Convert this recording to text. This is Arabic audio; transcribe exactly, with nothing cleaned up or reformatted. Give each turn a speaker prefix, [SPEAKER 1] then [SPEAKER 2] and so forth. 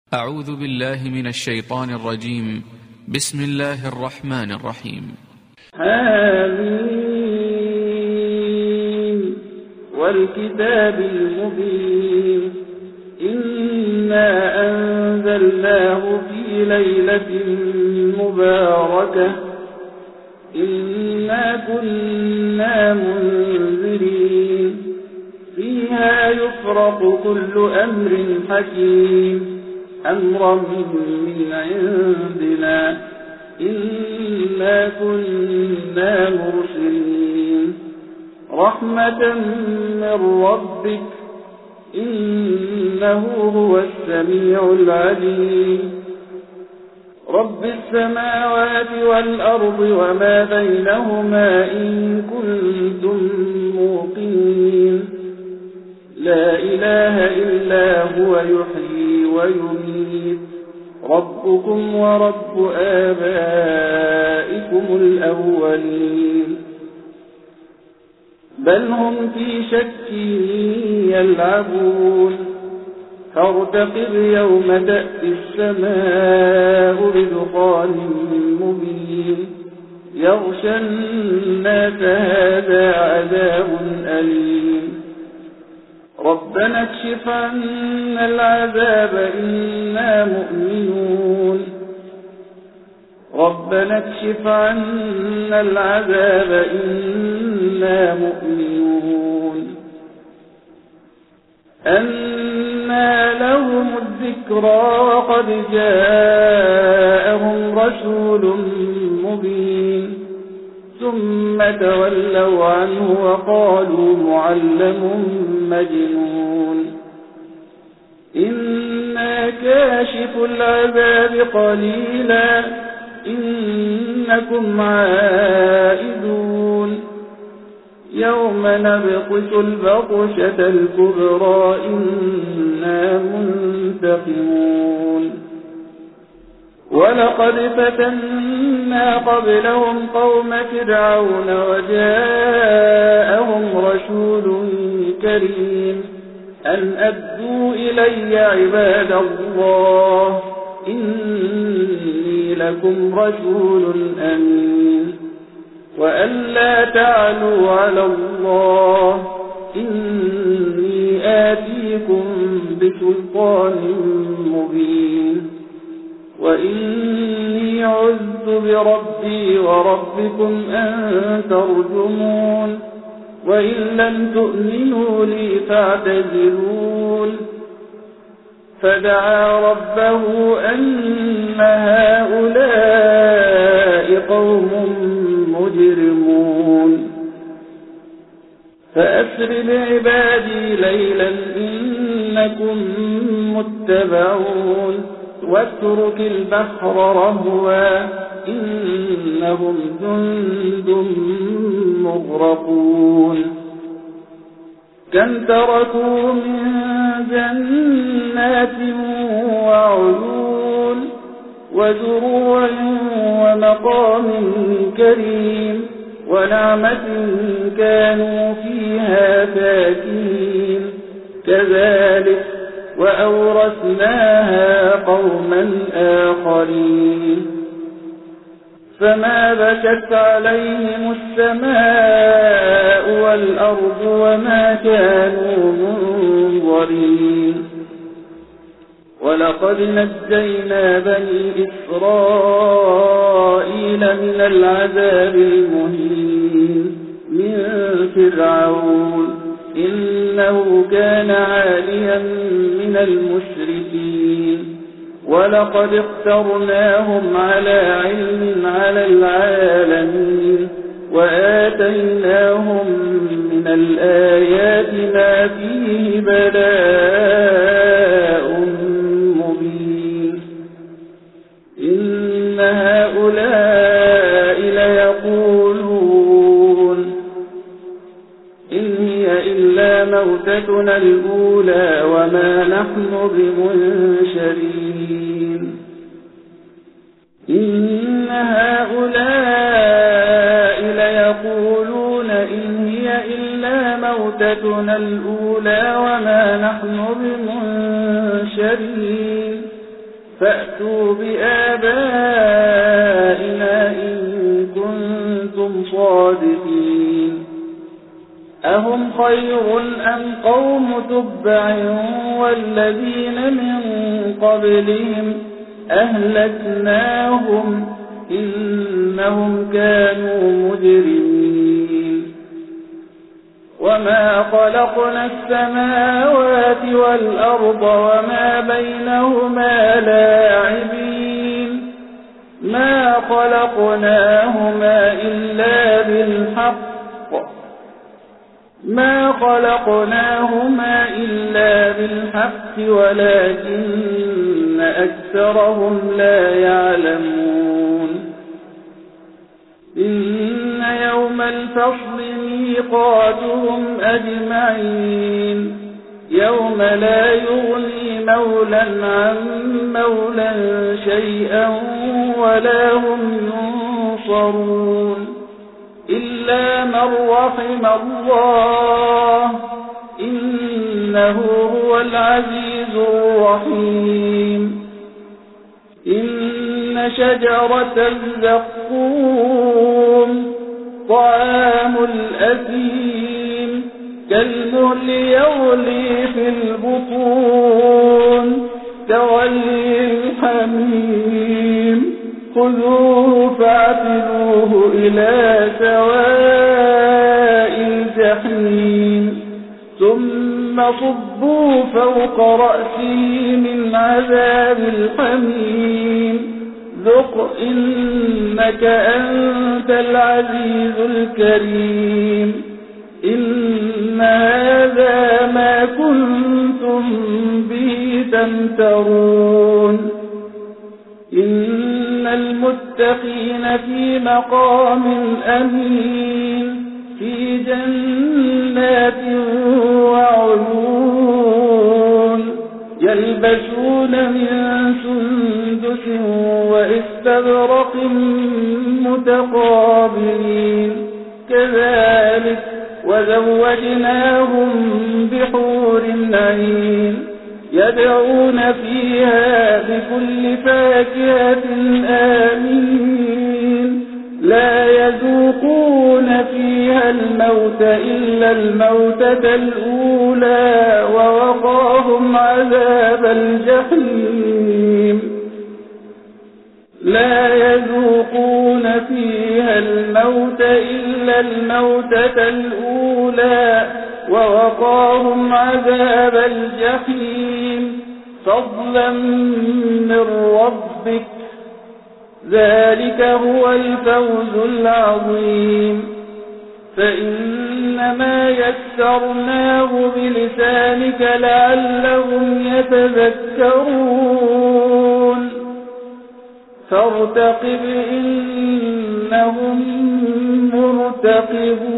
[SPEAKER 1] أعوذ بالله من الشيطان الرجيم. بسم الله الرحمن الرحيم.
[SPEAKER 2] آمين والكتاب المبين إنا أنزلناه في ليلة مباركة إنا كنا منذرين فيها يفرق كل أمر حكيم أمرا من عندنا إنا كنا مرسلين رحمة من ربك إنه هو السميع العليم رب السماوات والأرض وما بينهما إن كنتم موقنين لا إله إلا هو يحيي ويميت ربكم ورب آبائكم الأولين بل هم في شك يلعبون فارتقب يوم تأتي السماء بدخان مبين يغشى الناس هذا عذاب أليم ربنا اكشف عنا العذاب إنا مؤمنون ربنا اكشف عنا العذاب إنا مؤمنون أنى لهم الذكرى وقد جاءهم رسول مبين ثم تولوا عنه وقالوا معلم مجنون إنا كاشف العذاب قليلا إنكم عائدون يوم نبطش البطشة الكبرى إنا منتقمون ولقد فتنا قبلهم قوم فرعون وجاءهم رسول كريم أن أدوا إلي عباد الله إني لكم رسول أمين وأن لا تعلوا على الله إني آتيكم بسلطان مبين وإني عذت بربي وربكم أن ترجمون وإن لم تؤمنوا لي فاعتزلون فدعا ربه أن هؤلاء قوم مجرمون فأسر بعبادي ليلا إنكم متبعون واترك البحر رهوا إنهم جند مغرقون كم تركوا من جنات وعيون وزروع ومقام كريم ونعمة كانوا فيها فاكهين كذلك وأورثناها قوما آخرين فما بكت عليهم السماء والأرض وما كانوا منظرين ولقد نجينا بني إسرائيل من العذاب المهين من فرعون إنه كان عاليا من المشركين ولقد اخترناهم على علم على العالمين وآتيناهم من الآيات ما فيه بلاء مبين إن هؤلاء ليقولون إن هي إلا موتتنا الأولى وما نحن بمنشرين إن هؤلاء ليقولون إن هي إلا موتتنا الأولى وما نحن بمنشرين فأتوا بآبائنا إن كنتم صادقين أهم خير أم قوم تبع والذين من قبلهم أهلكناهم إنهم كانوا مجرمين وما خلقنا السماوات والأرض وما بينهما لاعبين ما خلقناهما إلا بالحق ما خلقناهما إلا بالحق ولكن أكثرهم لا يعلمون إن يوم الفصل ميقاتهم أجمعين يوم لا يغني مولى عن مولى شيئا ولا هم ينصرون إلا من رحم الله إنه هو العزيز الرحيم إن شجرة الزقوم طعام الأثيم كالمهل يغلي في البطون كغلي الحميم خذوه فاعتلوه إلى سواء الجحيم ثم صبوا فوق رأسه من عذاب الحميم ذق إنك أنت العزيز الكريم إن هذا ما كنتم به تمترون إن المتقين في مقام أمين في جنات وعيون يلبسون من سندس واستبرق متقابلين كذلك وزوجناهم بحور عين يدعون فيها بكل فاكهة آمين لا يذوقون فيها الموت إلا الموتة الأولى ووقاهم عذاب الجحيم لا يذوقون فيها الموت إلا الموتة الأولى ووقاهم عذاب الجحيم فضلا من ربك ذلك هو الفوز العظيم فإنما يسرناه بلسانك لعلهم يتذكرون فارتقب إنهم مرتقبون